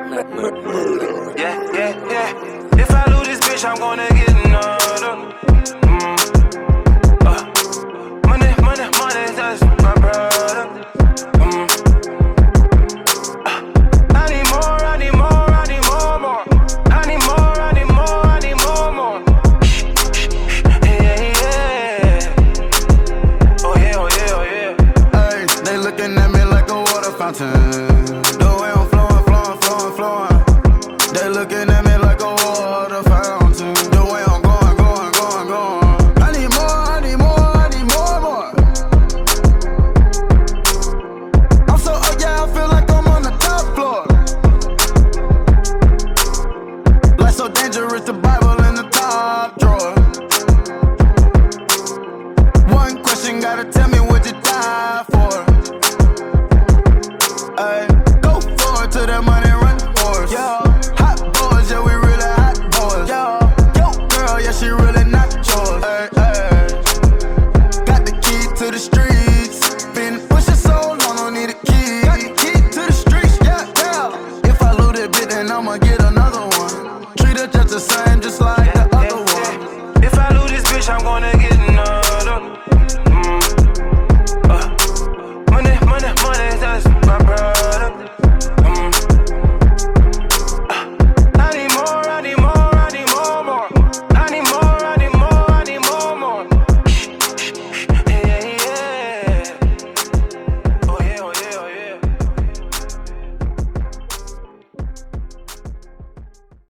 Yeah, yeah, yeah. If I lose this bitch, I'm gonna get another. Money, money, money, that's my brother. I need more, I need more, I need more, more. I need more, I need more, I need more, more. Yeah, yeah. Oh yeah, oh yeah, oh yeah. Ay, they looking at me like a water fountain. The way I'm flowing, flowing, flowing, flowing. They looking at me like a water fountain. The way I'm going, going, going, going. I need more, I need more, I need more, more. I'm so up, yeah, I feel like I'm on the top floor. Life so dangerous, the Bible in the top drawer. One question, gotta tell me what you die for. Ay, go forward to that money, run for us. Yeah, hot boys, yeah, we really hot boys. Yeah, yo, girl, yeah, she really